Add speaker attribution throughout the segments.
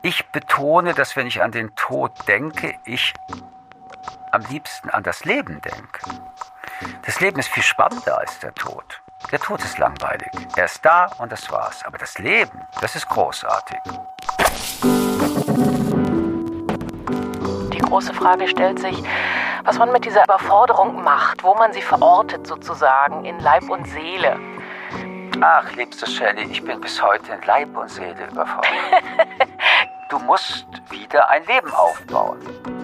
Speaker 1: Ich betone, dass wenn ich an den Tod denke, ich am liebsten an das Leben denke. Das Leben ist viel spannender als der Tod. Der Tod ist langweilig. Er ist da und das war's. Aber das Leben, das ist großartig.
Speaker 2: Die große Frage stellt sich, was man mit dieser Überforderung macht, wo man sie verortet sozusagen, in Leib und Seele.
Speaker 1: Ach, liebste Shelley, ich bin bis heute in Leib und Seele überfordert. Du musst wieder ein Leben aufbauen.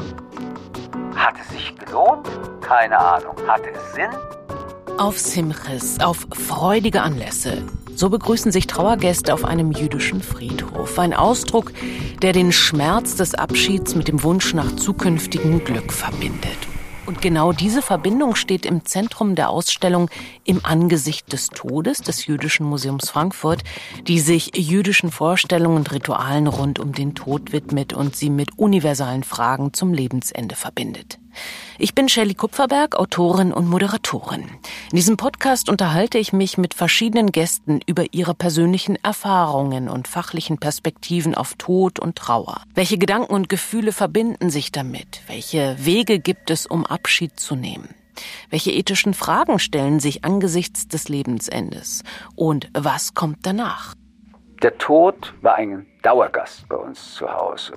Speaker 1: Hat es sich gelohnt? Keine Ahnung. Hatte es Sinn?
Speaker 2: Auf Simches, auf freudige Anlässe. So begrüßen sich Trauergäste auf einem jüdischen Friedhof. Ein Ausdruck, der den Schmerz des Abschieds mit dem Wunsch nach zukünftigem Glück verbindet. Und genau diese Verbindung steht im Zentrum der Ausstellung Im Angesicht des Todes des Jüdischen Museums Frankfurt, die sich jüdischen Vorstellungen und Ritualen rund um den Tod widmet und sie mit universalen Fragen zum Lebensende verbindet. Ich bin Shelley Kupferberg, Autorin und Moderatorin. In diesem Podcast unterhalte ich mich mit verschiedenen Gästen über ihre persönlichen Erfahrungen und fachlichen Perspektiven auf Tod und Trauer. Welche Gedanken und Gefühle verbinden sich damit? Welche Wege gibt es, um Abschied zu nehmen? Welche ethischen Fragen stellen sich angesichts des Lebensendes? Und was kommt danach?
Speaker 1: Der Tod war ein Dauergast bei uns zu Hause.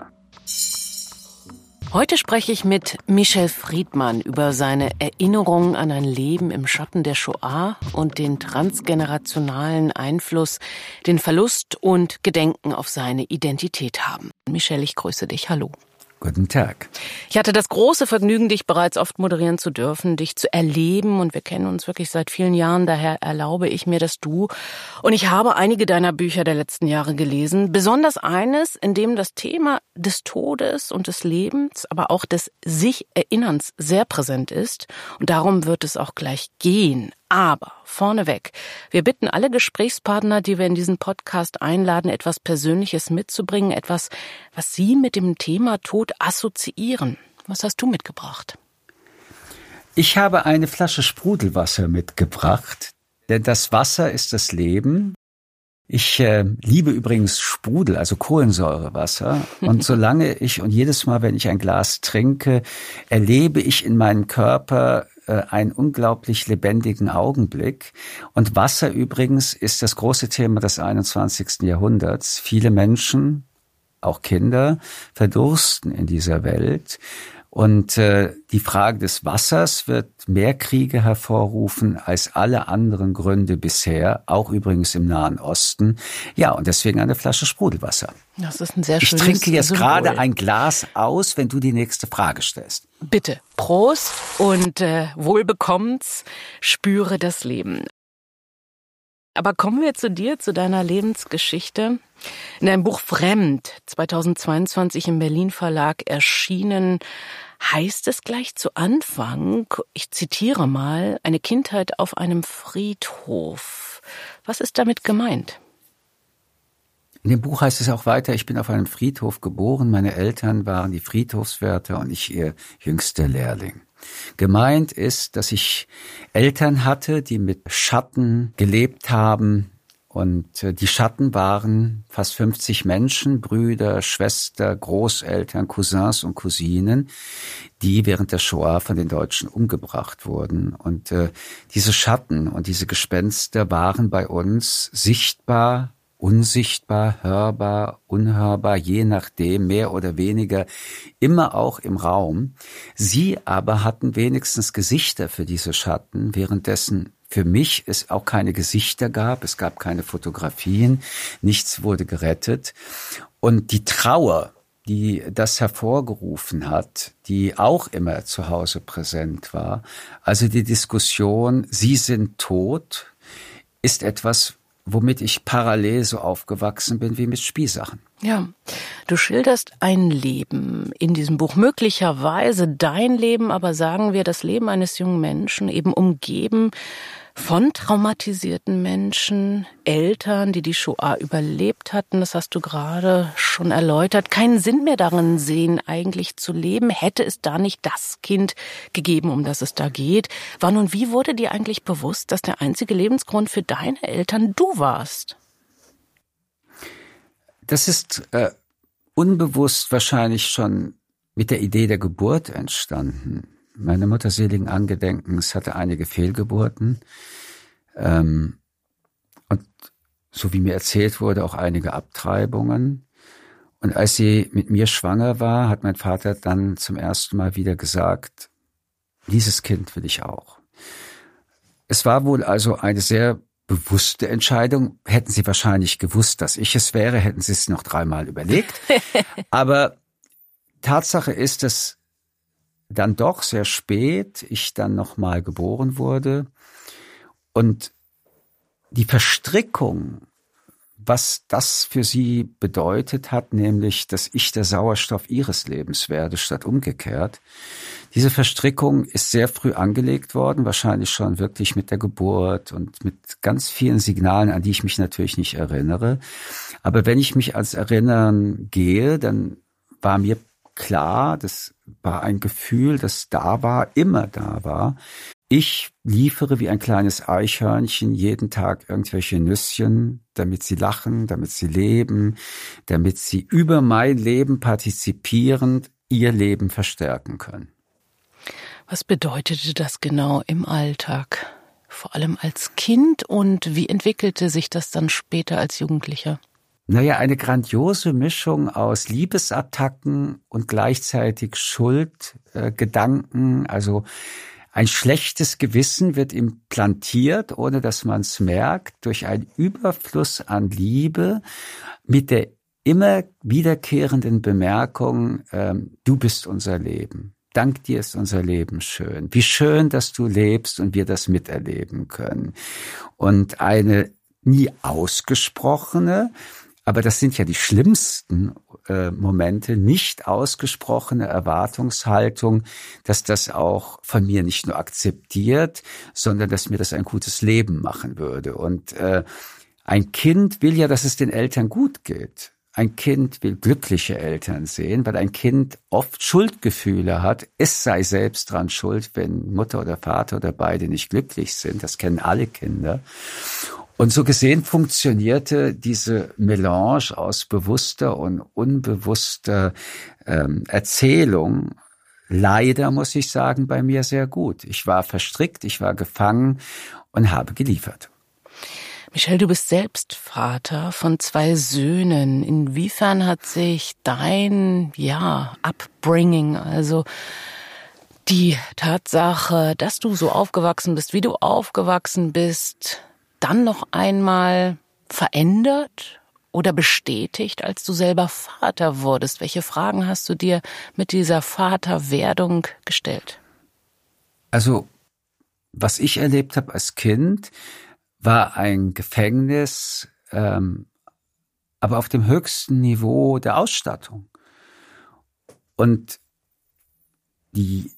Speaker 2: Heute spreche ich mit Michel Friedmann über seine Erinnerungen an ein Leben im Schatten der Shoah und den transgenerationalen Einfluss, den Verlust und Gedenken auf seine Identität haben. Michel, ich grüße dich. Hallo.
Speaker 1: Guten Tag.
Speaker 2: Ich hatte das große Vergnügen, dich bereits oft moderieren zu dürfen, dich zu erleben, und wir kennen uns wirklich seit vielen Jahren, daher erlaube ich mir das Du. Und ich habe einige deiner Bücher der letzten Jahre gelesen, besonders eines, in dem das Thema des Todes und des Lebens, aber auch des Sich-Erinnerns sehr präsent ist, und darum wird es auch gleich gehen. Aber vorneweg, wir bitten alle Gesprächspartner, die wir in diesen Podcast einladen, etwas Persönliches mitzubringen, etwas, was sie mit dem Thema Tod assoziieren. Was hast du mitgebracht?
Speaker 1: Ich habe eine Flasche Sprudelwasser mitgebracht, denn das Wasser ist das Leben. Ich liebe übrigens Sprudel, also Kohlensäurewasser. Und solange ich und jedes Mal, wenn ich ein Glas trinke, erlebe ich in meinem Körper einen unglaublich lebendigen Augenblick. Und Wasser übrigens ist das große Thema des 21. Jahrhunderts. Viele Menschen, auch Kinder, verdursten in dieser Welt. Und die Frage des Wassers wird mehr Kriege hervorrufen als alle anderen Gründe bisher, auch übrigens im Nahen Osten. Ja, und deswegen eine Flasche Sprudelwasser.
Speaker 2: Das ist ein sehr schönes
Speaker 1: Ich trinke jetzt
Speaker 2: Symbol.
Speaker 1: gerade ein Glas aus, wenn du die nächste Frage stellst.
Speaker 2: Bitte, Prost und wohlbekommens, spüre das Leben. Aber kommen wir zu dir, zu deiner Lebensgeschichte. In deinem Buch Fremd, 2022 im Berlin Verlag erschienen, heißt es gleich zu Anfang, ich zitiere mal, eine Kindheit auf einem Friedhof. Was ist damit gemeint?
Speaker 1: In dem Buch heißt es auch weiter, ich bin auf einem Friedhof geboren, meine Eltern waren die Friedhofswärter und ich ihr jüngster Lehrling. Gemeint ist, dass ich Eltern hatte, die mit Schatten gelebt haben, und die Schatten waren fast 50 Menschen, Brüder, Schwester, Großeltern, Cousins und Cousinen, die während der Shoah von den Deutschen umgebracht wurden. Und diese Schatten und diese Gespenster waren bei uns sichtbar, unsichtbar, hörbar, unhörbar, je nachdem, mehr oder weniger, immer auch im Raum. Sie aber hatten wenigstens Gesichter für diese Schatten, währenddessen für mich es auch keine Gesichter gab, es gab keine Fotografien, nichts wurde gerettet. Und die Trauer, die das hervorgerufen hat, die auch immer zu Hause präsent war, also die Diskussion, Sie sind tot, ist etwas, womit ich parallel so aufgewachsen bin wie mit Spielsachen.
Speaker 2: Ja, du schilderst ein Leben in diesem Buch, möglicherweise dein Leben, aber sagen wir das Leben eines jungen Menschen, eben umgeben von traumatisierten Menschen, Eltern, die die Shoah überlebt hatten, das hast du gerade schon erläutert, keinen Sinn mehr darin sehen, eigentlich zu leben. Hätte es da nicht das Kind gegeben, um das es da geht? Wann und wie wurde dir eigentlich bewusst, dass der einzige Lebensgrund für deine Eltern du warst?
Speaker 1: Das ist unbewusst wahrscheinlich schon mit der Idee der Geburt entstanden. Meine Mutter seligen Angedenkens hatte einige Fehlgeburten und so wie mir erzählt wurde, auch einige Abtreibungen. Und als sie mit mir schwanger war, hat mein Vater dann zum ersten Mal wieder gesagt, dieses Kind will ich auch. Es war wohl also eine sehr bewusste Entscheidung. Hätten Sie wahrscheinlich gewusst, dass ich es wäre, hätten Sie es noch 3-mal überlegt. Aber Tatsache ist, dass dann doch sehr spät ich dann nochmal geboren wurde. Und die Verstrickung, was das für sie bedeutet hat, nämlich, dass ich der Sauerstoff ihres Lebens werde, statt umgekehrt. Diese Verstrickung ist sehr früh angelegt worden, wahrscheinlich schon wirklich mit der Geburt und mit ganz vielen Signalen, an die ich mich natürlich nicht erinnere. Aber wenn ich mich als Erinnern gehe, dann war mir klar, das war ein Gefühl, das da war, immer da war. Ich liefere wie ein kleines Eichhörnchen jeden Tag irgendwelche Nüsschen, damit sie lachen, damit sie leben, damit sie über mein Leben partizipierend ihr Leben verstärken können.
Speaker 2: Was bedeutete das genau im Alltag, vor allem als Kind, und wie entwickelte sich das dann später als Jugendlicher?
Speaker 1: Naja, eine grandiose Mischung aus Liebesattacken und gleichzeitig Schuldgedanken, also ein schlechtes Gewissen wird implantiert, ohne dass man es merkt, durch einen Überfluss an Liebe mit der immer wiederkehrenden Bemerkung, du bist unser Leben. Dank dir ist unser Leben schön. Wie schön, dass du lebst und wir das miterleben können. Und eine nie ausgesprochene, aber das sind ja die schlimmsten Momente, nicht ausgesprochene Erwartungshaltung, dass das auch von mir nicht nur akzeptiert, sondern dass mir das ein gutes Leben machen würde. Und ein Kind will ja, dass es den Eltern gut geht. Ein Kind will glückliche Eltern sehen, weil ein Kind oft Schuldgefühle hat. Es sei selbst dran schuld, wenn Mutter oder Vater oder beide nicht glücklich sind. Das kennen alle Kinder. Und so gesehen funktionierte diese Melange aus bewusster und unbewusster Erzählung leider, muss ich sagen, bei mir sehr gut. Ich war verstrickt, ich war gefangen und habe geliefert.
Speaker 2: Michel, du bist selbst Vater von 2 Söhnen. Inwiefern hat sich dein, Upbringing, also die Tatsache, dass du so aufgewachsen bist, wie du aufgewachsen bist, dann noch einmal verändert oder bestätigt, als du selber Vater wurdest? Welche Fragen hast du dir mit dieser Vaterwerdung gestellt?
Speaker 1: Also, was ich erlebt habe als Kind, war ein Gefängnis, aber auf dem höchsten Niveau der Ausstattung. Und die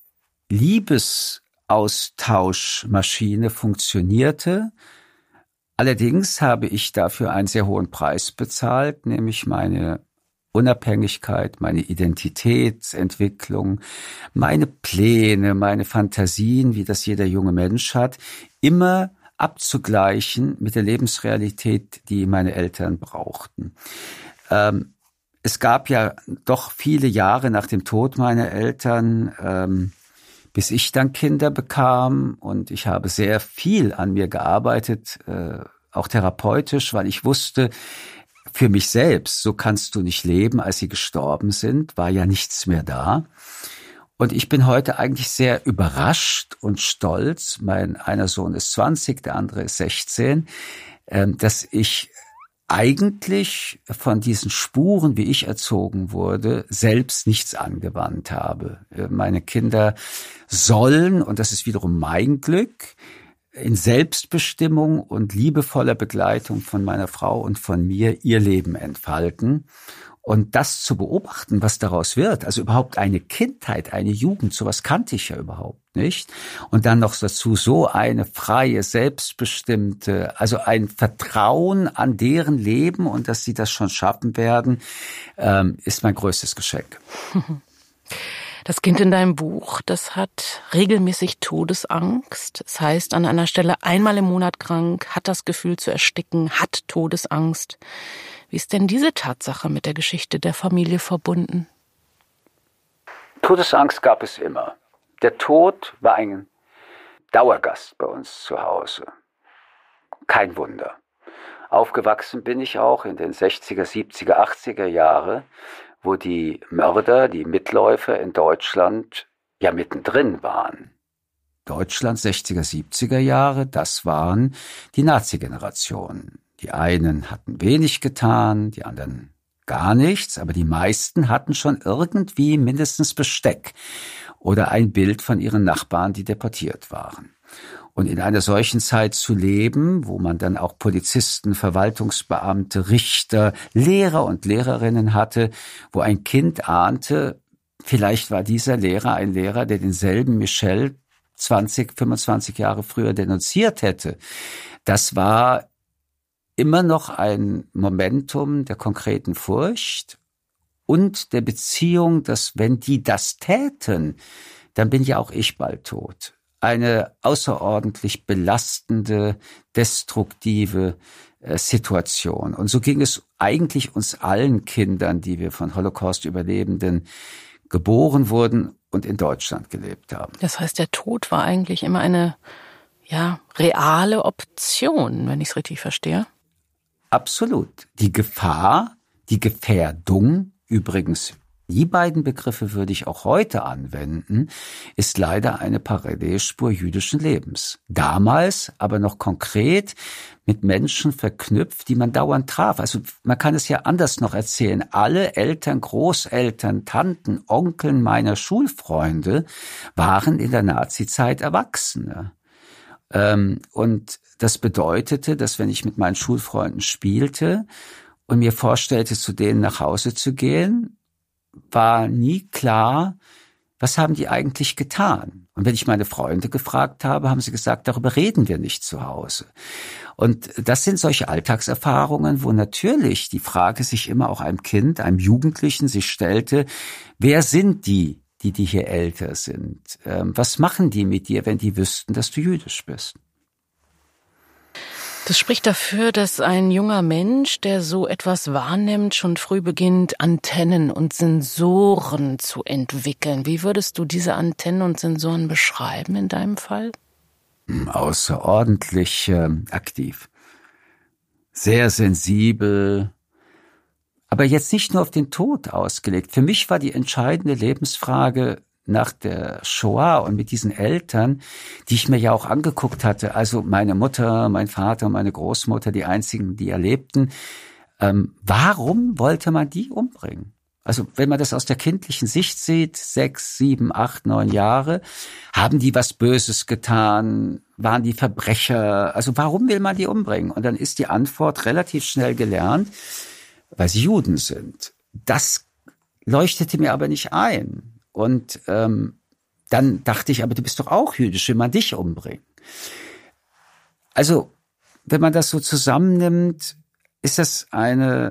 Speaker 1: Liebesaustauschmaschine funktionierte. Allerdings habe ich dafür einen sehr hohen Preis bezahlt, nämlich meine Unabhängigkeit, meine Identitätsentwicklung, meine Pläne, meine Fantasien, wie das jeder junge Mensch hat, immer abzugleichen mit der Lebensrealität, die meine Eltern brauchten. Es gab ja doch viele Jahre nach dem Tod meiner Eltern, bis ich dann Kinder bekam, und ich habe sehr viel an mir gearbeitet, auch therapeutisch, weil ich wusste, für mich selbst, so kannst du nicht leben. Als sie gestorben sind, war ja nichts mehr da. Und ich bin heute eigentlich sehr überrascht und stolz, mein einer Sohn ist 20, der andere ist 16, dass ich eigentlich von diesen Spuren, wie ich erzogen wurde, selbst nichts angewandt habe. Meine Kinder sollen, und das ist wiederum mein Glück, in Selbstbestimmung und liebevoller Begleitung von meiner Frau und von mir ihr Leben entfalten. Und das zu beobachten, was daraus wird, also überhaupt eine Kindheit, eine Jugend, sowas kannte ich ja überhaupt nicht. Und dann noch dazu so eine freie, selbstbestimmte, also ein Vertrauen an deren Leben und dass sie das schon schaffen werden, ist mein größtes Geschenk.
Speaker 2: Das Kind in deinem Buch, das hat regelmäßig Todesangst. Das heißt, an einer Stelle einmal im Monat krank, hat das Gefühl zu ersticken, hat Todesangst. Wie ist denn diese Tatsache mit der Geschichte der Familie verbunden?
Speaker 1: Todesangst gab es immer. Der Tod war ein Dauergast bei uns zu Hause. Kein Wunder. Aufgewachsen bin ich auch in den 60er, 70er, 80er Jahre, wo die Mörder, die Mitläufer in Deutschland ja mittendrin waren. Deutschland 60er, 70er Jahre, das waren die Nazi-Generationen. Die einen hatten wenig getan, die anderen gar nichts, aber die meisten hatten schon irgendwie mindestens Besteck oder ein Bild von ihren Nachbarn, die deportiert waren. Und in einer solchen Zeit zu leben, wo man dann auch Polizisten, Verwaltungsbeamte, Richter, Lehrer und Lehrerinnen hatte, wo ein Kind ahnte, vielleicht war dieser Lehrer ein Lehrer, der denselben Michel 20, 25 Jahre früher denunziert hätte. Das war immer noch ein Momentum der konkreten Furcht und der Beziehung, dass wenn die das täten, dann bin ja auch ich bald tot. Eine außerordentlich belastende, destruktive Situation. Und so ging es eigentlich uns allen Kindern, die wir von Holocaust-Überlebenden geboren wurden und in Deutschland gelebt haben.
Speaker 2: Das heißt, der Tod war eigentlich immer eine, reale Option, wenn ich es richtig verstehe.
Speaker 1: Absolut. Die Gefahr, die Gefährdung, übrigens, die beiden Begriffe würde ich auch heute anwenden, ist leider eine Parallelspur jüdischen Lebens. Damals aber noch konkret mit Menschen verknüpft, die man dauernd traf. Also man kann es ja anders noch erzählen. Alle Eltern, Großeltern, Tanten, Onkeln meiner Schulfreunde waren in der Nazizeit Erwachsene. Und das bedeutete, dass wenn ich mit meinen Schulfreunden spielte und mir vorstellte, zu denen nach Hause zu gehen, war nie klar, was haben die eigentlich getan? Und wenn ich meine Freunde gefragt habe, haben sie gesagt, darüber reden wir nicht zu Hause. Und das sind solche Alltagserfahrungen, wo natürlich die Frage sich immer auch einem Kind, einem Jugendlichen sich stellte, wer sind die hier älter sind? Was machen die mit dir, wenn die wüssten, dass du jüdisch bist?
Speaker 2: Das spricht dafür, dass ein junger Mensch, der so etwas wahrnimmt, schon früh beginnt, Antennen und Sensoren zu entwickeln. Wie würdest du diese Antennen und Sensoren beschreiben in deinem Fall?
Speaker 1: Außerordentlich aktiv. Sehr sensibel. Aber jetzt nicht nur auf den Tod ausgelegt. Für mich war die entscheidende Lebensfrage nach der Shoah und mit diesen Eltern, die ich mir ja auch angeguckt hatte, also meine Mutter, mein Vater, meine Großmutter, die einzigen, die erlebten, warum wollte man die umbringen? Also wenn man das aus der kindlichen Sicht sieht, 6, 7, 8, 9 Jahre, haben die was Böses getan, waren die Verbrecher, also warum will man die umbringen? Und dann ist die Antwort relativ schnell gelernt, weil sie Juden sind. Das leuchtete mir aber nicht ein. Und dann dachte ich, aber du bist doch auch jüdisch, will man dich umbringen. Also, wenn man das so zusammennimmt, ist das eine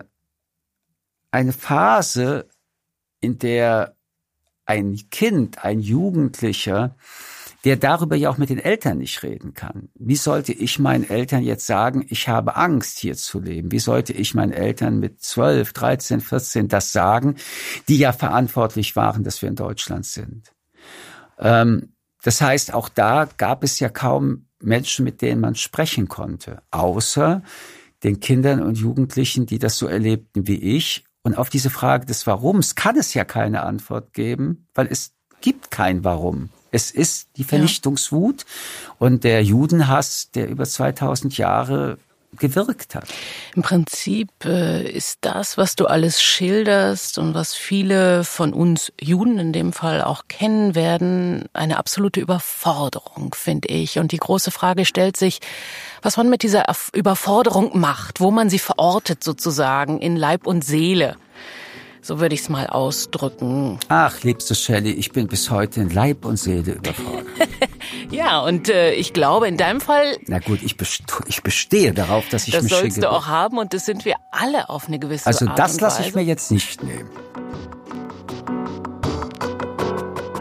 Speaker 1: Phase, in der ein Kind, ein Jugendlicher, der darüber ja auch mit den Eltern nicht reden kann. Wie sollte ich meinen Eltern jetzt sagen, ich habe Angst, hier zu leben? Wie sollte ich meinen Eltern mit 12, 13, 14 das sagen, die ja verantwortlich waren, dass wir in Deutschland sind? Das heißt, auch da gab es ja kaum Menschen, mit denen man sprechen konnte, außer den Kindern und Jugendlichen, die das so erlebten wie ich. Und auf diese Frage des Warums kann es ja keine Antwort geben, weil es gibt kein Warum. Es ist die Vernichtungswut und der Judenhass, der über 2000 Jahre gewirkt hat.
Speaker 2: Im Prinzip ist das, was du alles schilderst und was viele von uns Juden in dem Fall auch kennen werden, eine absolute Überforderung, finde ich. Und die große Frage stellt sich, was man mit dieser Überforderung macht, wo man sie verortet sozusagen in Leib und Seele. So würde ich es mal ausdrücken.
Speaker 1: Ach, liebste Shelley, ich bin bis heute in Leib und Seele überfordert.
Speaker 2: Ja, und ich glaube, in deinem Fall...
Speaker 1: Na gut, ich bestehe darauf, dass ich mich...
Speaker 2: Das sollst du auch haben und das sind wir alle auf eine gewisse Art und Weise.
Speaker 1: Also das lasse ich mir jetzt nicht nehmen.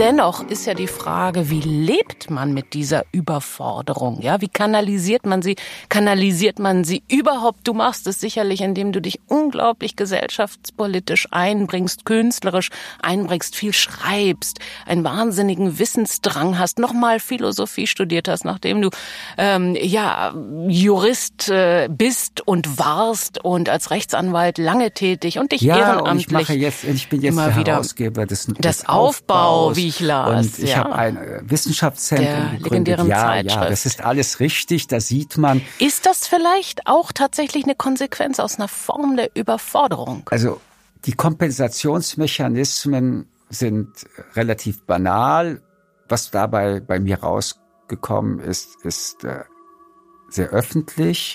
Speaker 2: dennoch ist ja die Frage, wie lebt man mit dieser Überforderung? Ja, wie kanalisiert man sie? Kanalisiert man sie überhaupt? Du machst es sicherlich, indem du dich unglaublich gesellschaftspolitisch einbringst, künstlerisch einbringst, viel schreibst, einen wahnsinnigen Wissensdrang hast, nochmal Philosophie studiert hast, nachdem du Jurist bist und warst und als Rechtsanwalt lange tätig und dich ehrenamtlich
Speaker 1: ich bin jetzt der Herausgeber des
Speaker 2: Aufbau, wie ich las.
Speaker 1: Und ich habe ein Wissenschaftszentrum gegründet.
Speaker 2: Legendären Zeitschrift.
Speaker 1: Ja, das ist alles richtig, da sieht man.
Speaker 2: Ist das vielleicht auch tatsächlich eine Konsequenz aus einer Form der Überforderung?
Speaker 1: Also die Kompensationsmechanismen sind relativ banal. Was dabei bei mir rausgekommen ist sehr öffentlich.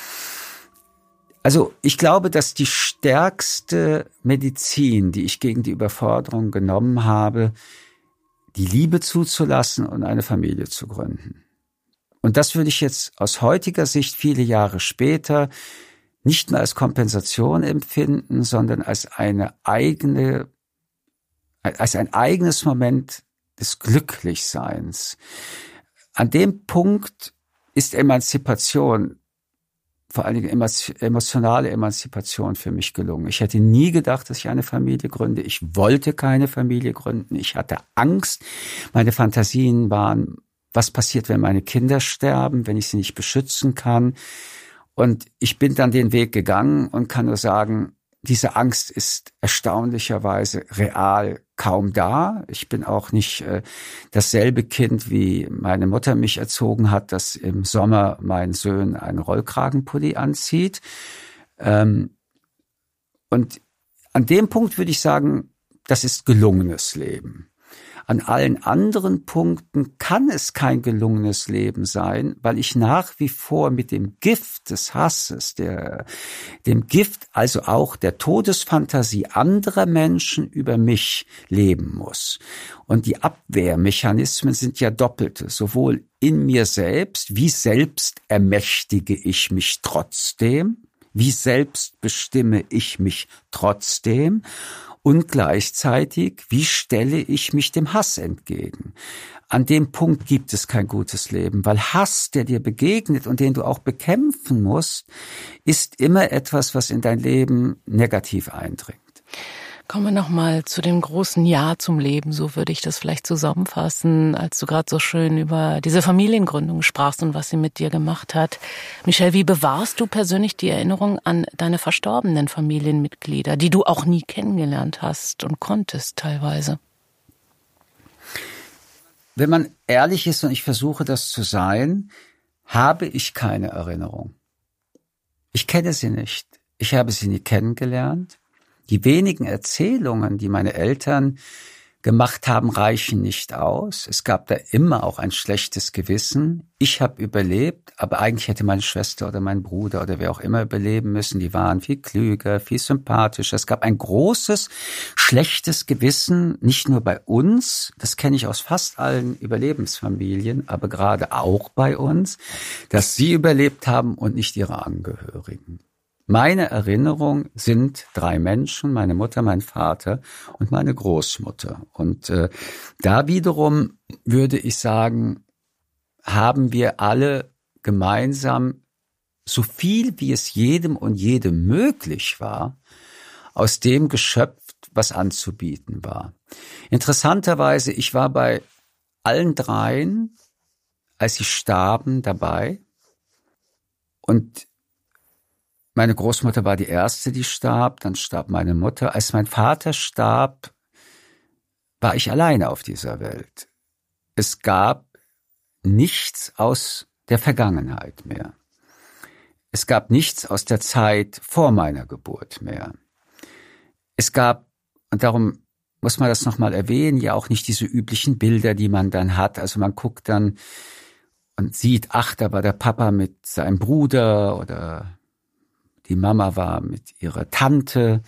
Speaker 1: Also ich glaube, dass die stärkste Medizin, die ich gegen die Überforderung genommen habe, die Liebe zuzulassen und eine Familie zu gründen. Und das würde ich jetzt aus heutiger Sicht viele Jahre später nicht mehr als Kompensation empfinden, sondern als ein eigenes Moment des Glücklichseins. An dem Punkt ist Emanzipation, vor allen Dingen emotionale Emanzipation für mich gelungen. Ich hätte nie gedacht, dass ich eine Familie gründe. Ich wollte keine Familie gründen. Ich hatte Angst. Meine Fantasien waren, was passiert, wenn meine Kinder sterben, wenn ich sie nicht beschützen kann. Und ich bin dann den Weg gegangen und kann nur sagen, diese Angst ist erstaunlicherweise real kaum da. Ich bin auch nicht dasselbe Kind, wie meine Mutter mich erzogen hat, dass im Sommer meinen Sohn einen Rollkragenpulli anzieht. Und an dem Punkt würde ich sagen, das ist gelungenes Leben. An allen anderen Punkten kann es kein gelungenes Leben sein, weil ich nach wie vor mit dem Gift des Hasses, dem Gift also auch der Todesfantasie anderer Menschen über mich leben muss. Und die Abwehrmechanismen sind ja doppelte, sowohl in mir selbst, wie selbst ermächtige ich mich trotzdem, wie selbst bestimme ich mich trotzdem, und gleichzeitig, wie stelle ich mich dem Hass entgegen? An dem Punkt gibt es kein gutes Leben, weil Hass, der dir begegnet und den du auch bekämpfen musst, ist immer etwas, was in dein Leben negativ eindringt.
Speaker 2: Kommen wir nochmal zu dem großen Ja zum Leben, so würde ich das vielleicht zusammenfassen, als du gerade so schön über diese Familiengründung sprachst und was sie mit dir gemacht hat. Michel, wie bewahrst du persönlich die Erinnerung an deine verstorbenen Familienmitglieder, die du auch nie kennengelernt hast und konntest teilweise?
Speaker 1: Wenn man ehrlich ist, und ich versuche das zu sein, habe ich keine Erinnerung. Ich kenne sie nicht. Ich habe sie nie kennengelernt. Die wenigen Erzählungen, die meine Eltern gemacht haben, reichen nicht aus. Es gab da immer auch ein schlechtes Gewissen. Ich habe überlebt, aber eigentlich hätte meine Schwester oder mein Bruder oder wer auch immer überleben müssen. Die waren viel klüger, viel sympathischer. Es gab ein großes, schlechtes Gewissen, nicht nur bei uns, das kenne ich aus fast allen Überlebensfamilien, aber gerade auch bei uns, dass sie überlebt haben und nicht ihre Angehörigen. Meine Erinnerung sind 3 Menschen, meine Mutter, mein Vater und meine Großmutter. Und da wiederum würde ich sagen, haben wir alle gemeinsam so viel, wie es jedem und jedem möglich war, aus dem geschöpft, was anzubieten war. Interessanterweise, ich war bei allen 3, als sie starben, dabei. Und meine Großmutter war die erste, die starb, dann starb meine Mutter. Als mein Vater starb, war ich alleine auf dieser Welt. Es gab nichts aus der Vergangenheit mehr. Es gab nichts aus der Zeit vor meiner Geburt mehr. Es gab, und darum muss man das nochmal erwähnen, ja auch nicht diese üblichen Bilder, die man dann hat. Also man guckt dann und sieht, ach, da war der Papa mit seinem Bruder oder die Mama war mit ihrer Tante.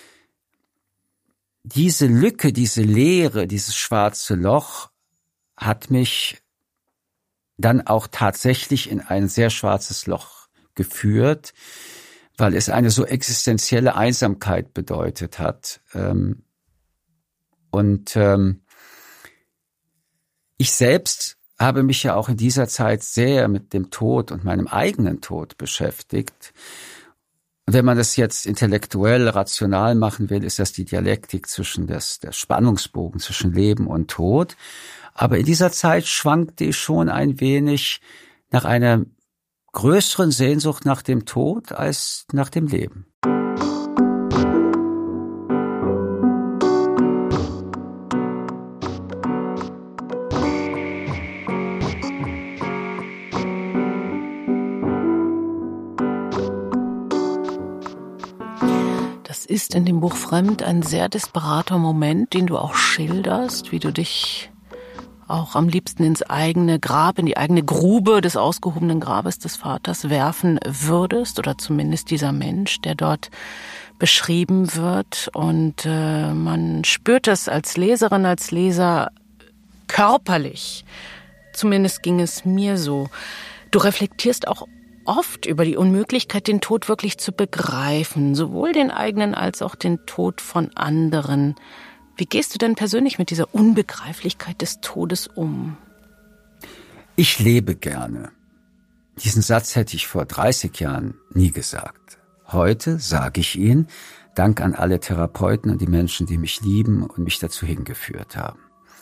Speaker 1: Diese Lücke, diese Leere, dieses schwarze Loch hat mich dann auch tatsächlich in ein sehr schwarzes Loch geführt, weil es eine so existenzielle Einsamkeit bedeutet hat. Und Ich selbst habe mich ja auch in dieser Zeit sehr mit dem Tod und meinem eigenen Tod beschäftigt. Und wenn man das jetzt intellektuell, rational machen will, ist das die Dialektik zwischen der Spannungsbogen zwischen Leben und Tod. Aber in dieser Zeit schwankte ich schon ein wenig nach einer größeren Sehnsucht nach dem Tod als nach dem Leben.
Speaker 2: Das ist in dem Buch Fremd ein sehr desperater Moment, den du auch schilderst, wie du dich auch am liebsten ins eigene Grab, in die eigene Grube des ausgehobenen Grabes des Vaters werfen würdest, oder zumindest dieser Mensch, der dort beschrieben wird. Und man spürt es als Leserin, als Leser körperlich. Zumindest ging es mir so. Du reflektierst auch oft über die Unmöglichkeit, den Tod wirklich zu begreifen, sowohl den eigenen als auch den Tod von anderen. Wie gehst du denn persönlich mit dieser Unbegreiflichkeit des Todes um?
Speaker 1: Ich lebe gerne. Diesen Satz hätte ich vor 30 Jahren nie gesagt. Heute sage ich ihn, Dank an alle Therapeuten und die Menschen, die mich lieben und mich dazu hingeführt haben.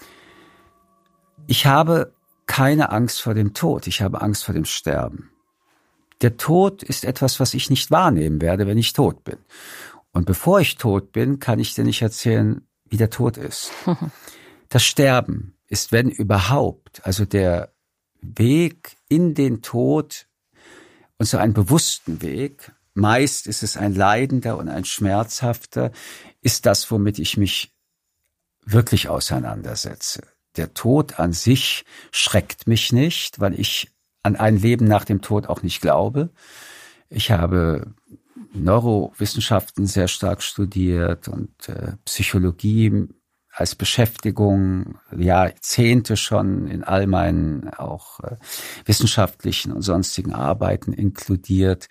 Speaker 1: Ich habe keine Angst vor dem Tod, ich habe Angst vor dem Sterben. Der Tod ist etwas, was ich nicht wahrnehmen werde, wenn ich tot bin. Und bevor ich tot bin, kann ich dir nicht erzählen, wie der Tod ist. Das Sterben ist, wenn überhaupt, also der Weg in den Tod, und so einen bewussten Weg, meist ist es ein leidender und ein schmerzhafter, ist das, womit ich mich wirklich auseinandersetze. Der Tod an sich schreckt mich nicht, weil ich an ein Leben nach dem Tod auch nicht glaube. Ich habe Neurowissenschaften sehr stark studiert und Psychologie als Beschäftigung, Jahrzehnte schon in all meinen auch wissenschaftlichen und sonstigen Arbeiten inkludiert.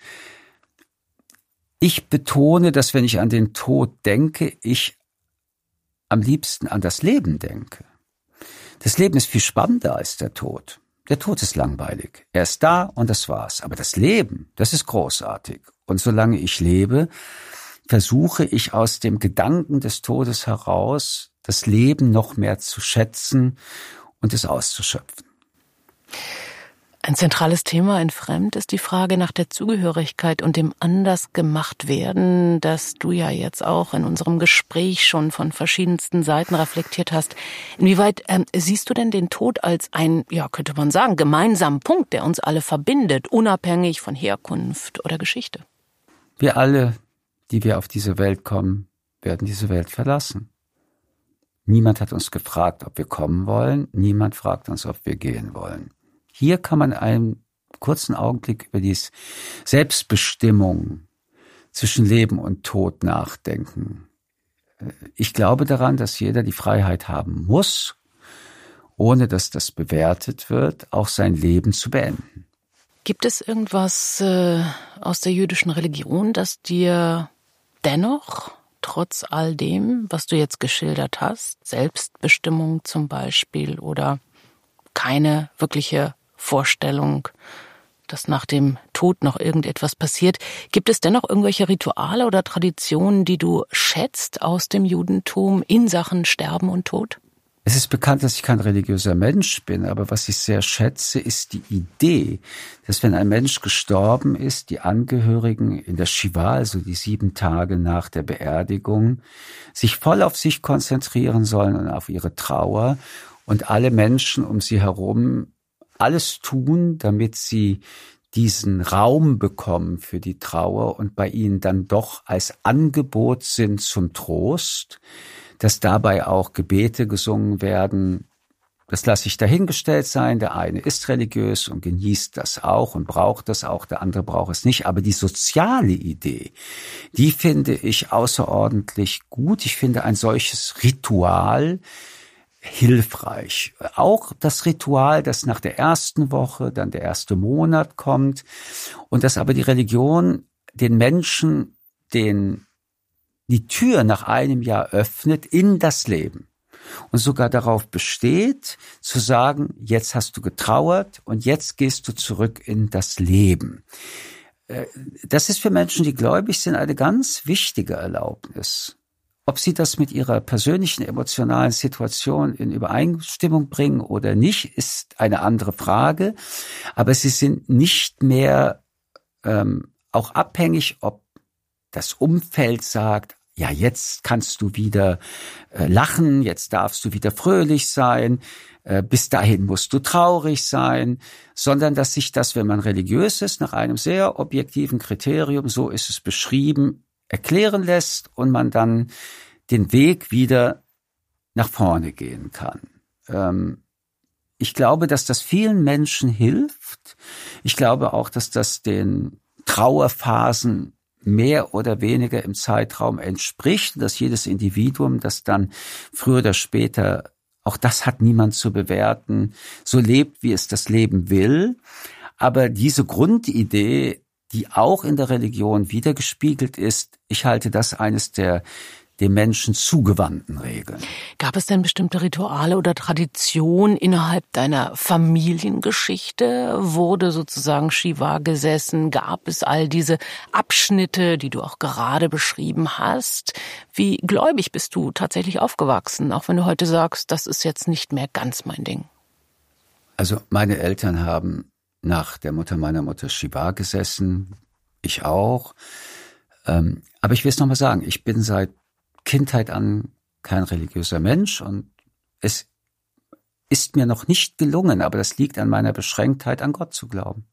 Speaker 1: Ich betone, dass wenn ich an den Tod denke, ich am liebsten an das Leben denke. Das Leben ist viel spannender als der Tod. Der Tod ist langweilig. Er ist da und das war's. Aber das Leben, das ist großartig. Und solange ich lebe, versuche ich aus dem Gedanken des Todes heraus, das Leben noch mehr zu schätzen und es auszuschöpfen.
Speaker 2: Ein zentrales Thema in Fremd ist die Frage nach der Zugehörigkeit und dem Andersgemachtwerden, das du ja jetzt auch in unserem Gespräch schon von verschiedensten Seiten reflektiert hast. Inwieweit siehst du denn den Tod als ein, könnte man sagen, gemeinsamen Punkt, der uns alle verbindet, unabhängig von Herkunft oder Geschichte?
Speaker 1: Wir alle, die wir auf diese Welt kommen, werden diese Welt verlassen. Niemand hat uns gefragt, ob wir kommen wollen. Niemand fragt uns, ob wir gehen wollen. Hier kann man einen kurzen Augenblick über die Selbstbestimmung zwischen Leben und Tod nachdenken. Ich glaube daran, dass jeder die Freiheit haben muss, ohne dass das bewertet wird, auch sein Leben zu beenden.
Speaker 2: Gibt es irgendwas aus der jüdischen Religion, das dir dennoch, trotz all dem, was du jetzt geschildert hast, Selbstbestimmung zum Beispiel oder keine wirkliche Vorstellung, dass nach dem Tod noch irgendetwas passiert. Gibt es dennoch irgendwelche Rituale oder Traditionen, die du schätzt aus dem Judentum in Sachen Sterben und Tod?
Speaker 1: Es ist bekannt, dass ich kein religiöser Mensch bin, aber was ich sehr schätze, ist die Idee, dass wenn ein Mensch gestorben ist, die Angehörigen in der Shiva, also die 7 Tage nach der Beerdigung, sich voll auf sich konzentrieren sollen und auf ihre Trauer und alle Menschen um sie herum alles tun, damit sie diesen Raum bekommen für die Trauer und bei ihnen dann doch als Angebot sind zum Trost, dass dabei auch Gebete gesungen werden. Das lasse ich dahingestellt sein. Der eine ist religiös und genießt das auch und braucht das auch, der andere braucht es nicht. Aber die soziale Idee, die finde ich außerordentlich gut. Ich finde ein solches Ritual hilfreich. Auch das Ritual, das nach der ersten Woche, dann der erste Monat kommt und dass aber die Religion den Menschen die Tür nach einem Jahr öffnet in das Leben. und sogar darauf besteht, zu sagen, jetzt hast du getrauert und jetzt gehst du zurück in das Leben. Das ist für Menschen, die gläubig sind, eine ganz wichtige Erlaubnis. Ob sie das mit ihrer persönlichen emotionalen Situation in Übereinstimmung bringen oder nicht, ist eine andere Frage. Aber sie sind nicht mehr auch abhängig, ob das Umfeld sagt, ja, jetzt kannst du wieder lachen, jetzt darfst du wieder fröhlich sein, bis dahin musst du traurig sein, sondern dass sich das, wenn man religiös ist, nach einem sehr objektiven Kriterium, so ist es beschrieben, erklären lässt und man dann den Weg wieder nach vorne gehen kann. Ich glaube, dass das vielen Menschen hilft. Ich glaube auch, dass das den Trauerphasen mehr oder weniger im Zeitraum entspricht, dass jedes Individuum, das dann früher oder später, auch das hat niemand zu bewerten, so lebt, wie es das Leben will. Aber diese Grundidee, die auch in der Religion wiedergespiegelt ist, ich halte das eines der dem Menschen zugewandten Regeln.
Speaker 2: Gab es denn bestimmte Rituale oder Traditionen innerhalb deiner Familiengeschichte? Wurde sozusagen Shiva gesessen? Gab es all diese Abschnitte, die du auch gerade beschrieben hast? Wie gläubig bist du tatsächlich aufgewachsen, auch wenn du heute sagst, das ist jetzt nicht mehr ganz mein Ding?
Speaker 1: Also meine Eltern haben nach der Mutter meiner Mutter Shiva gesessen, ich auch. Aber ich will es nochmal sagen, ich bin seit Kindheit an kein religiöser Mensch und es ist mir noch nicht gelungen, aber das liegt an meiner Beschränktheit, an Gott zu glauben.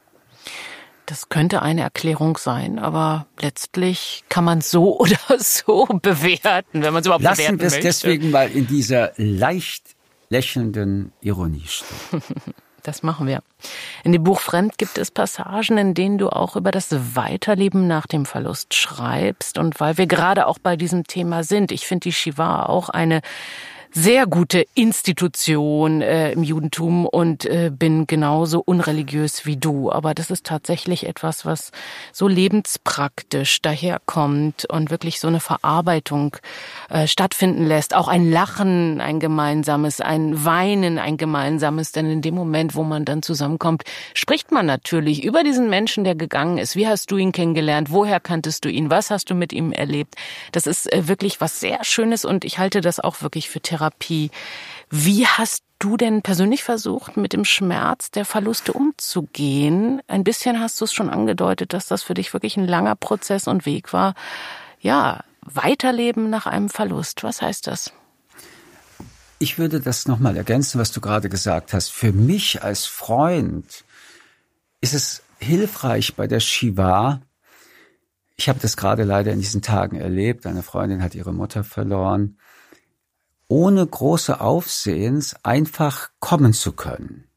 Speaker 2: Das könnte eine Erklärung sein, aber letztlich kann man es so oder so bewerten, wenn man es überhaupt bewerten möchte.
Speaker 1: Lassen wir es deswegen mal in dieser leicht lächelnden Ironie stehen.
Speaker 2: Das machen wir. In dem Buch Fremd gibt es Passagen, in denen du auch über das Weiterleben nach dem Verlust schreibst. Und weil wir gerade auch bei diesem Thema sind, ich finde die Shiva auch eine sehr gute Institution im Judentum und bin genauso unreligiös wie du. Aber das ist tatsächlich etwas, was so lebenspraktisch daherkommt und wirklich so eine Verarbeitung stattfinden lässt. Auch ein Lachen, ein gemeinsames, ein Weinen, ein gemeinsames. Denn in dem Moment, wo man dann zusammenkommt, spricht man natürlich über diesen Menschen, der gegangen ist. Wie hast du ihn kennengelernt? Woher kanntest du ihn? Was hast du mit ihm erlebt? Das ist wirklich was sehr Schönes und ich halte das auch wirklich für Therapie. Wie hast du denn persönlich versucht, mit dem Schmerz der Verluste umzugehen? Ein bisschen hast du es schon angedeutet, dass das für dich wirklich ein langer Prozess und Weg war. Ja, Weiterleben nach einem Verlust. Was heißt das?
Speaker 1: Ich würde das nochmal ergänzen, was du gerade gesagt hast. Für mich als Freund ist es hilfreich bei der Shiva. Ich habe das gerade leider in diesen Tagen erlebt. Eine Freundin hat ihre Mutter verloren. Ohne große Aufsehens einfach kommen zu können.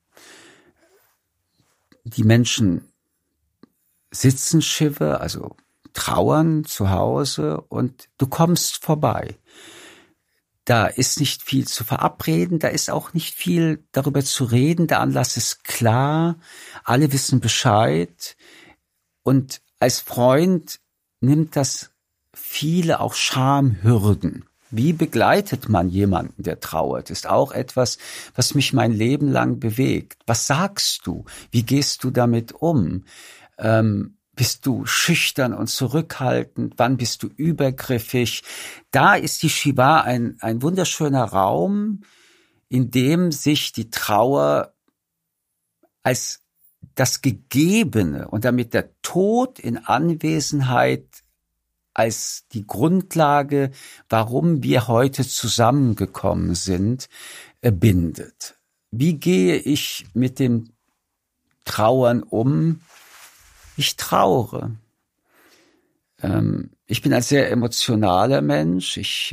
Speaker 1: Die Menschen sitzen Shiva, also trauern zu Hause und du kommst vorbei. Da ist nicht viel zu verabreden, da ist auch nicht viel darüber zu reden, der Anlass ist klar, alle wissen Bescheid und als Freund nimmt das viele auch Schamhürden. Wie begleitet man jemanden, der trauert, ist auch etwas, was mich mein Leben lang bewegt. Was sagst du? Wie gehst du damit um? Bist du schüchtern und zurückhaltend? Wann bist du übergriffig? Da ist die Shiva ein wunderschöner Raum, in dem sich die Trauer als das Gegebene und damit der Tod in Anwesenheit als die Grundlage, warum wir heute zusammengekommen sind, bindet. Wie gehe ich mit dem Trauern um? Ich trauere. Ich bin ein sehr emotionaler Mensch. Ich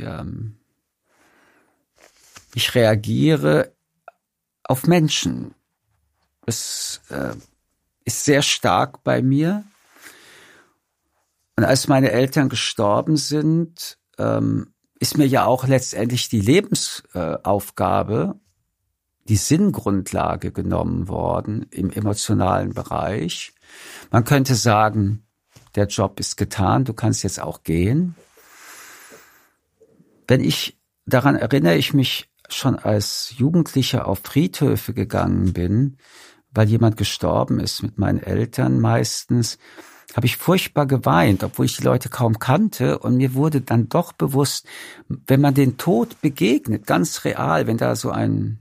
Speaker 1: reagiere auf Menschen. Es ist sehr stark bei mir. Und als meine Eltern gestorben sind, ist mir ja auch letztendlich die Lebensaufgabe, die Sinngrundlage genommen worden im emotionalen Bereich. Man könnte sagen, der Job ist getan, du kannst jetzt auch gehen. Wenn ich daran erinnere ich mich schon als Jugendlicher auf Friedhöfe gegangen bin, weil jemand gestorben ist mit meinen Eltern meistens, habe ich furchtbar geweint, obwohl ich die Leute kaum kannte. Und mir wurde dann doch bewusst, wenn man den Tod begegnet, ganz real, wenn da so ein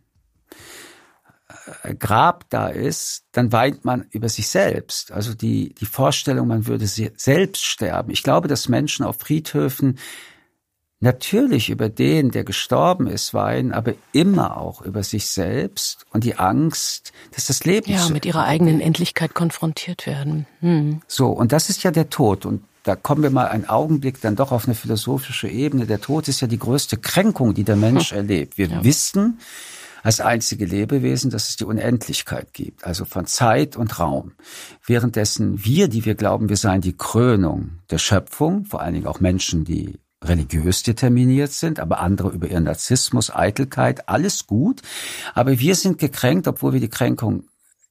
Speaker 1: Grab da ist, dann weint man über sich selbst. Also die Vorstellung, man würde selbst sterben. Ich glaube, dass Menschen auf Friedhöfen natürlich über den, der gestorben ist, weinen, aber immer auch über sich selbst und die Angst, dass das Leben
Speaker 2: mit ihrer eigenen Endlichkeit konfrontiert werden.
Speaker 1: So, und das ist ja der Tod. Und da kommen wir mal einen Augenblick dann doch auf eine philosophische Ebene. Der Tod ist ja die größte Kränkung, die der Mensch erlebt. Wir wissen als einzige Lebewesen, dass es die Unendlichkeit gibt, also von Zeit und Raum. Währenddessen wir, die wir glauben, wir seien die Krönung der Schöpfung, vor allen Dingen auch Menschen, die religiös determiniert sind, aber andere über ihren Narzissmus, Eitelkeit, alles gut. Aber wir sind gekränkt, obwohl wir die Kränkung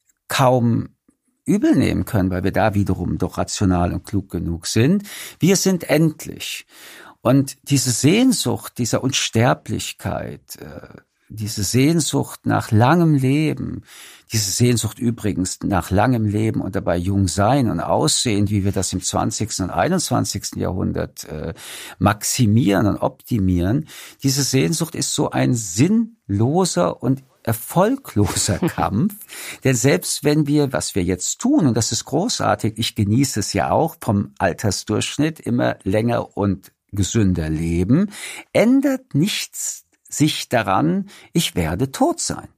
Speaker 1: kaum übel nehmen können, weil wir da wiederum doch rational und klug genug sind. Wir sind endlich. Und diese Sehnsucht dieser Unsterblichkeit, diese Sehnsucht nach langem Leben, diese Sehnsucht übrigens nach langem Leben und dabei jung sein und aussehen, wie wir das im 20. und 21. Jahrhundert maximieren und optimieren, diese Sehnsucht ist so ein sinnloser und erfolgloser Kampf, denn selbst wenn wir, was wir jetzt tun, und das ist großartig, ich genieße es ja auch, vom Altersdurchschnitt immer länger und gesünder leben, ändert nichts sich daran, ich werde tot sein.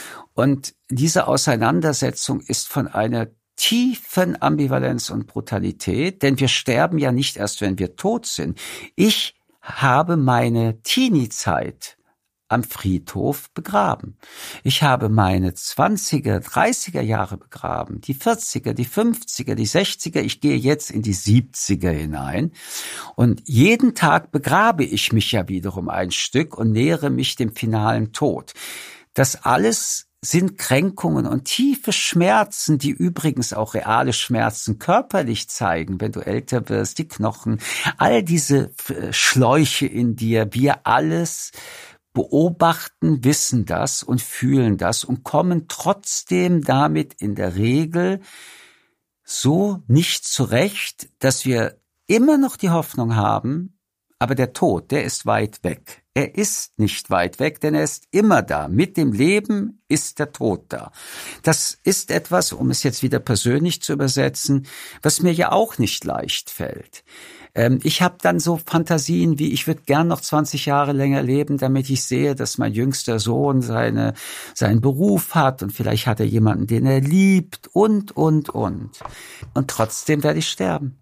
Speaker 1: Und diese Auseinandersetzung ist von einer tiefen Ambivalenz und Brutalität, denn wir sterben ja nicht erst, wenn wir tot sind. Ich habe meine Teenie-Zeit am Friedhof begraben. Ich habe meine 20er, 30er Jahre begraben, die 40er, die 50er, die 60er. Ich gehe jetzt in die 70er hinein. Und jeden Tag begrabe ich mich ja wiederum ein Stück und nähere mich dem finalen Tod. Das alles sind Kränkungen und tiefe Schmerzen, die übrigens auch reale Schmerzen körperlich zeigen, wenn du älter wirst, die Knochen, all diese Schläuche in dir, wir alles beobachten, wissen das und fühlen das und kommen trotzdem damit in der Regel so nicht zurecht, dass wir immer noch die Hoffnung haben, aber der Tod, der ist weit weg. Er ist nicht weit weg, denn er ist immer da. Mit dem Leben ist der Tod da. Das ist etwas, um es jetzt wieder persönlich zu übersetzen, was mir ja auch nicht leicht fällt. Ich habe dann so Fantasien wie, ich würde gern noch 20 Jahre länger leben, damit ich sehe, dass mein jüngster Sohn seinen Beruf hat und vielleicht hat er jemanden, den er liebt und. Und trotzdem werde ich sterben.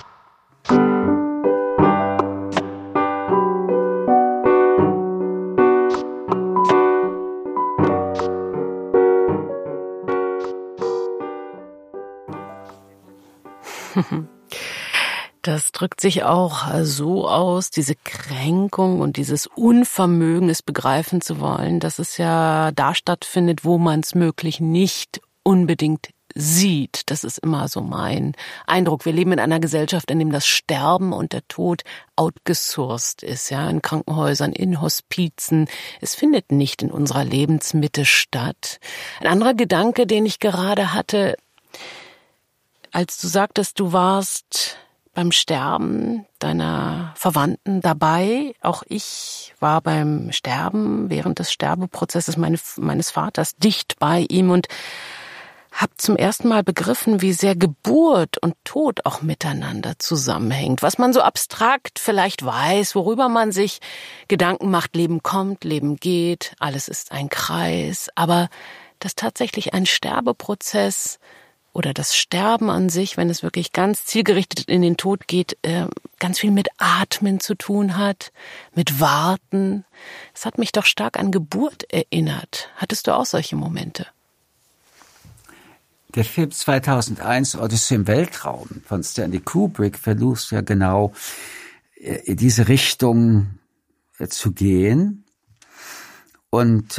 Speaker 2: Das drückt sich auch so aus, diese Kränkung und dieses Unvermögen, es begreifen zu wollen, dass es ja da stattfindet, wo man es möglich nicht unbedingt sieht. Das ist immer so mein Eindruck. Wir leben in einer Gesellschaft, in dem das Sterben und der Tod outgesourced ist, ja, in Krankenhäusern, in Hospizen. Es findet nicht in unserer Lebensmitte statt. Ein anderer Gedanke, den ich gerade hatte, als du sagtest, du warst beim Sterben deiner Verwandten dabei. Auch ich war beim Sterben, während des Sterbeprozesses meines Vaters, dicht bei ihm und habe zum ersten Mal begriffen, wie sehr Geburt und Tod auch miteinander zusammenhängt. Was man so abstrakt vielleicht weiß, worüber man sich Gedanken macht, Leben kommt, Leben geht, alles ist ein Kreis. Aber dass tatsächlich ein Sterbeprozess oder das Sterben an sich, wenn es wirklich ganz zielgerichtet in den Tod geht, ganz viel mit Atmen zu tun hat, mit Warten. Das hat mich doch stark an Geburt erinnert. Hattest du auch solche Momente?
Speaker 1: Der Film 2001, Odyssee im Weltraum von Stanley Kubrick, versucht ja genau in diese Richtung zu gehen. Und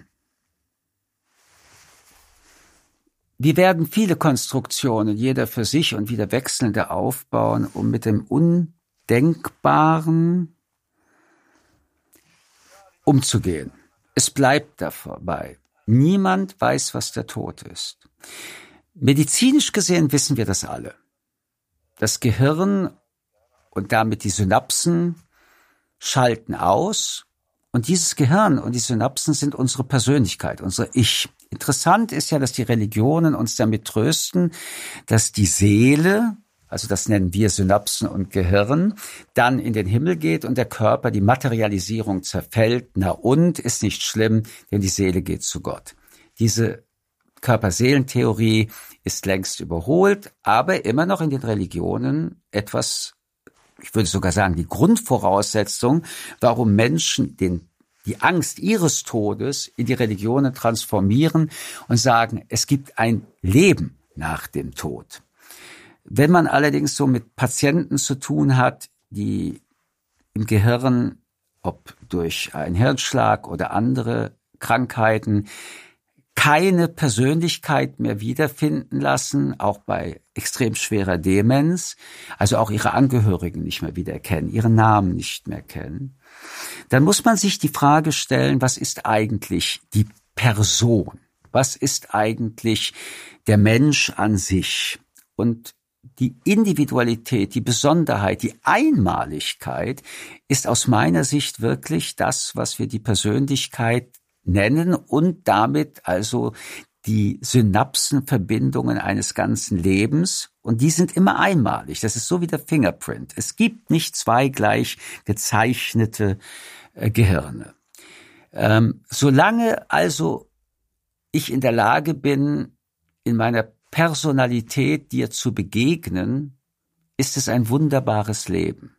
Speaker 1: wir werden viele Konstruktionen, jeder für sich und wieder wechselnde aufbauen, um mit dem Undenkbaren umzugehen. Es bleibt dabei. Niemand weiß, was der Tod ist. Medizinisch gesehen wissen wir das alle. Das Gehirn und damit die Synapsen schalten aus. Und dieses Gehirn und die Synapsen sind unsere Persönlichkeit, unser Ich. Interessant ist ja, dass die Religionen uns damit trösten, dass die Seele, also das nennen wir Synapsen und Gehirn, dann in den Himmel geht und der Körper, die Materialisierung zerfällt. Na und, ist nicht schlimm, denn die Seele geht zu Gott. Diese Körper-Seelen-Theorie ist längst überholt, aber immer noch in den Religionen etwas, ich würde sogar sagen, die Grundvoraussetzung, warum Menschen die Angst ihres Todes in die Religionen transformieren und sagen, es gibt ein Leben nach dem Tod. Wenn man allerdings so mit Patienten zu tun hat, die im Gehirn, ob durch einen Hirnschlag oder andere Krankheiten, keine Persönlichkeit mehr wiederfinden lassen, auch bei extrem schwerer Demenz, also auch ihre Angehörigen nicht mehr wiedererkennen, ihren Namen nicht mehr kennen, dann muss man sich die Frage stellen, was ist eigentlich die Person? Was ist eigentlich der Mensch an sich? Und die Individualität, die Besonderheit, die Einmaligkeit ist aus meiner Sicht wirklich das, was wir die Persönlichkeit nennen und damit also die Synapsenverbindungen eines ganzen Lebens. Und die sind immer einmalig. Das ist so wie der Fingerprint. Es gibt nicht zwei gleich gezeichnete Gehirne. Solange also ich in der Lage bin, in meiner Personalität dir zu begegnen, ist es ein wunderbares Leben.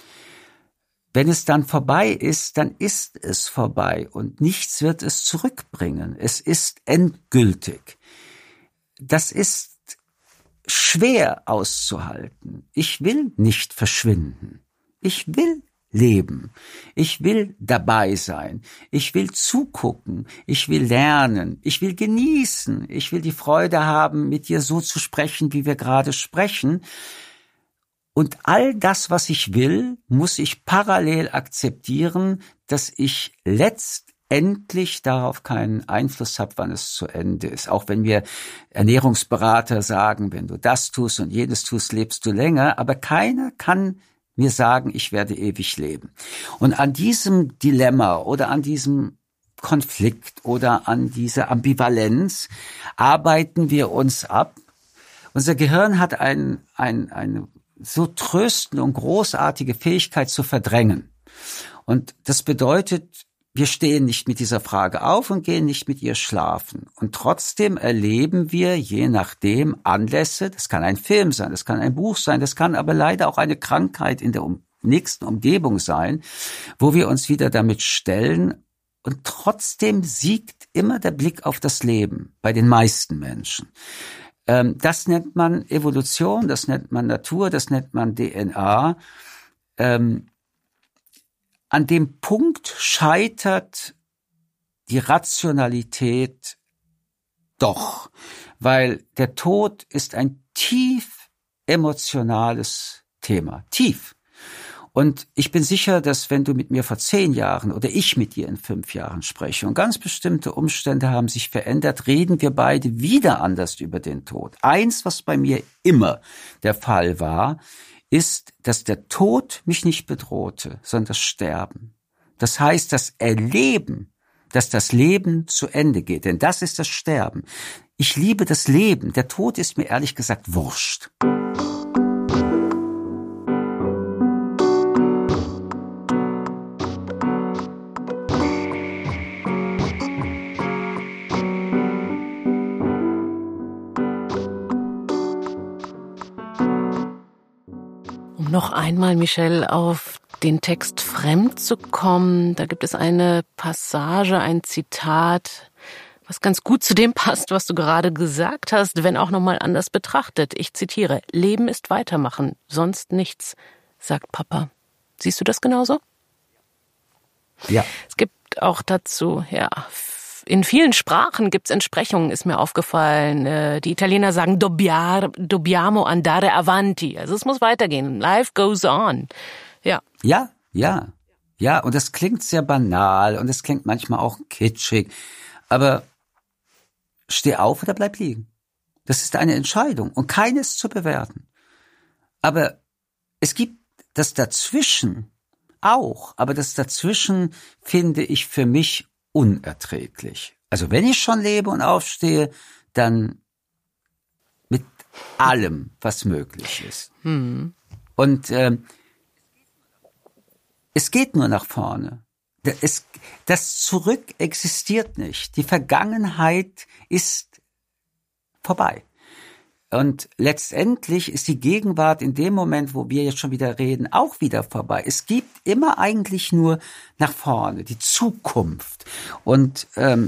Speaker 1: Wenn es dann vorbei ist, dann ist es vorbei und nichts wird es zurückbringen. Es ist endgültig. Das ist schwer auszuhalten. Ich will nicht verschwinden. Ich will leben. Ich will dabei sein. Ich will zugucken. Ich will lernen. Ich will genießen. Ich will die Freude haben, mit dir so zu sprechen, wie wir gerade sprechen. Und all das, was ich will, muss ich parallel akzeptieren, dass ich letztendlich darauf keinen Einfluss habe, wann es zu Ende ist. Auch wenn mir Ernährungsberater sagen, wenn du das tust und jenes tust, lebst du länger. Aber keiner kann mir sagen, ich werde ewig leben. Und an diesem Dilemma oder an diesem Konflikt oder an dieser Ambivalenz arbeiten wir uns ab. Unser Gehirn hat eine so tröstende und großartige Fähigkeit zu verdrängen. Und das bedeutet, wir stehen nicht mit dieser Frage auf und gehen nicht mit ihr schlafen. Und trotzdem erleben wir, je nachdem, Anlässe, das kann ein Film sein, das kann ein Buch sein, das kann aber leider auch eine Krankheit in der nächsten Umgebung sein, wo wir uns wieder damit stellen. Und trotzdem siegt immer der Blick auf das Leben bei den meisten Menschen. Das nennt man Evolution, das nennt man Natur, das nennt man DNA. An dem Punkt scheitert die Rationalität doch, weil der Tod ist ein tief emotionales Thema. Tief. Und ich bin sicher, dass wenn du mit mir vor 10 Jahren oder ich mit dir in 5 Jahren spreche und ganz bestimmte Umstände haben sich verändert, reden wir beide wieder anders über den Tod. Eins, was bei mir immer der Fall war, ist, dass der Tod mich nicht bedrohte, sondern das Sterben. Das heißt, das Erleben, dass das Leben zu Ende geht, denn das ist das Sterben. Ich liebe das Leben. Der Tod ist mir ehrlich gesagt wurscht.
Speaker 2: Noch einmal, Michel, auf den Text Fremd zu kommen. Da gibt es eine Passage, ein Zitat, was ganz gut zu dem passt, was du gerade gesagt hast, wenn auch nochmal anders betrachtet. Ich zitiere: Leben ist weitermachen, sonst nichts, sagt Papa. Siehst du das genauso?
Speaker 1: Ja.
Speaker 2: Es gibt auch dazu, in vielen Sprachen gibt es Entsprechungen, ist mir aufgefallen. Die Italiener sagen dobbiamo andare avanti. Also es muss weitergehen. Life goes on. Ja.
Speaker 1: Ja. Ja, und das klingt sehr banal und es klingt manchmal auch kitschig, aber steh auf oder bleib liegen. Das ist eine Entscheidung und keine ist zu bewerten. Aber es gibt das Dazwischen auch, aber das Dazwischen finde ich für mich unerträglich. Also wenn ich schon lebe und aufstehe, dann mit allem, was möglich ist. Und es geht nur nach vorne. Das Zurück existiert nicht. Die Vergangenheit ist vorbei. Und letztendlich ist die Gegenwart in dem Moment, wo wir jetzt schon wieder reden, auch wieder vorbei. Es gibt immer eigentlich nur nach vorne, die Zukunft. Und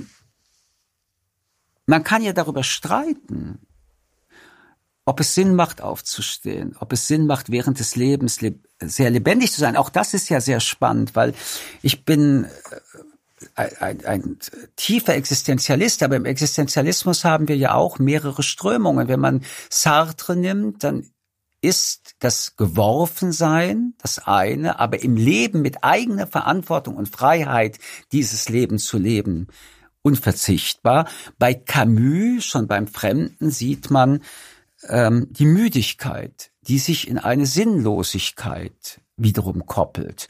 Speaker 1: man kann ja darüber streiten, ob es Sinn macht, aufzustehen, ob es Sinn macht, während des Lebens sehr lebendig zu sein. Auch das ist ja sehr spannend, weil ich bin ein tiefer Existenzialist, aber im Existenzialismus haben wir ja auch mehrere Strömungen. Wenn man Sartre nimmt, dann ist das Geworfensein das eine, aber im Leben mit eigener Verantwortung und Freiheit dieses Leben zu leben, unverzichtbar. Bei Camus, schon beim Fremden, sieht man die Müdigkeit, die sich in eine Sinnlosigkeit wiederum koppelt.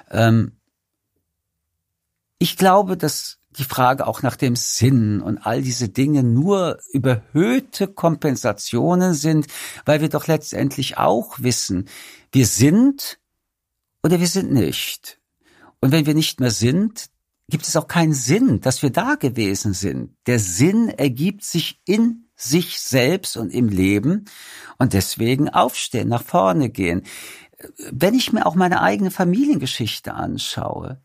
Speaker 1: Ich glaube, dass die Frage auch nach dem Sinn und all diese Dinge nur überhöhte Kompensationen sind, weil wir doch letztendlich auch wissen, wir sind oder wir sind nicht. Und wenn wir nicht mehr sind, gibt es auch keinen Sinn, dass wir da gewesen sind. Der Sinn ergibt sich in sich selbst und im Leben und deswegen aufstehen, nach vorne gehen. Wenn ich mir auch meine eigene Familiengeschichte anschaue,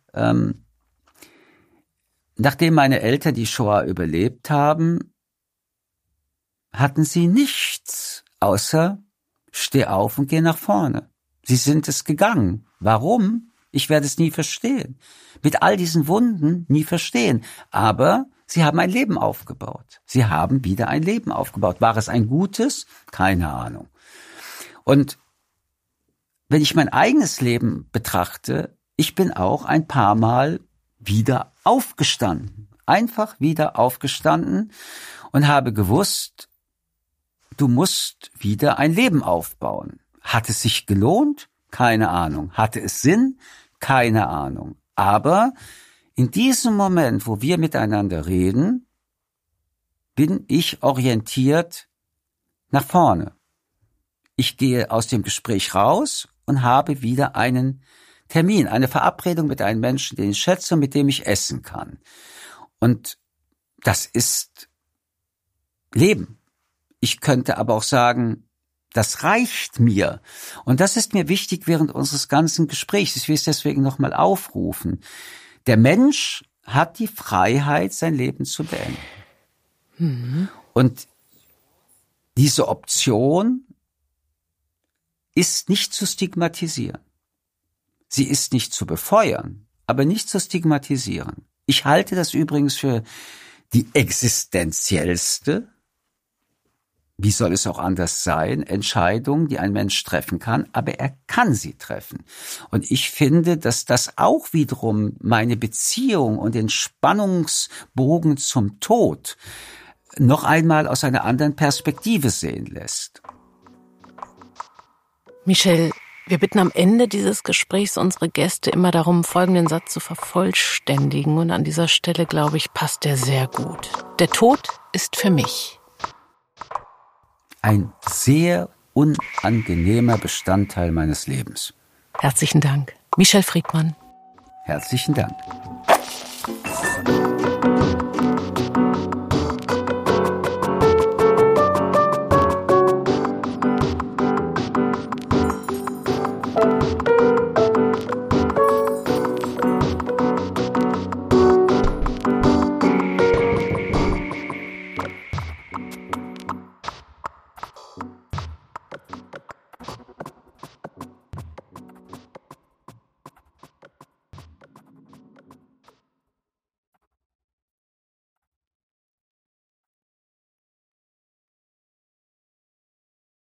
Speaker 1: nachdem meine Eltern die Shoah überlebt haben, hatten sie nichts außer steh auf und geh nach vorne. Sie sind es gegangen. Warum? Ich werde es nie verstehen. Mit all diesen Wunden nie verstehen. Aber sie haben ein Leben aufgebaut. Sie haben wieder ein Leben aufgebaut. War es ein gutes? Keine Ahnung. Und wenn ich mein eigenes Leben betrachte, ich bin auch ein paar Mal wieder aufgestanden. Einfach wieder aufgestanden und habe gewusst, du musst wieder ein Leben aufbauen. Hat es sich gelohnt? Keine Ahnung. Hatte es Sinn? Keine Ahnung. Aber in diesem Moment, wo wir miteinander reden, bin ich orientiert nach vorne. Ich gehe aus dem Gespräch raus und habe wieder einen Termin, eine Verabredung mit einem Menschen, den ich schätze und mit dem ich essen kann. Und das ist Leben. Ich könnte aber auch sagen, das reicht mir. Und das ist mir wichtig während unseres ganzen Gesprächs. Ich will es deswegen nochmal aufrufen. Der Mensch hat die Freiheit, sein Leben zu beenden. Und diese Option ist nicht zu stigmatisieren. Sie ist nicht zu befeuern, aber nicht zu stigmatisieren. Ich halte das übrigens für die existenziellste, wie soll es auch anders sein, Entscheidung, die ein Mensch treffen kann, aber er kann sie treffen. Und ich finde, dass das auch wiederum meine Beziehung und den Spannungsbogen zum Tod noch einmal aus einer anderen Perspektive sehen lässt.
Speaker 2: Michel, wir bitten am Ende dieses Gesprächs unsere Gäste immer darum, folgenden Satz zu vervollständigen. Und an dieser Stelle, glaube ich, passt der sehr gut. Der Tod ist für mich
Speaker 1: ein sehr unangenehmer Bestandteil meines Lebens.
Speaker 2: Herzlichen Dank. Michel Friedmann.
Speaker 1: Herzlichen Dank.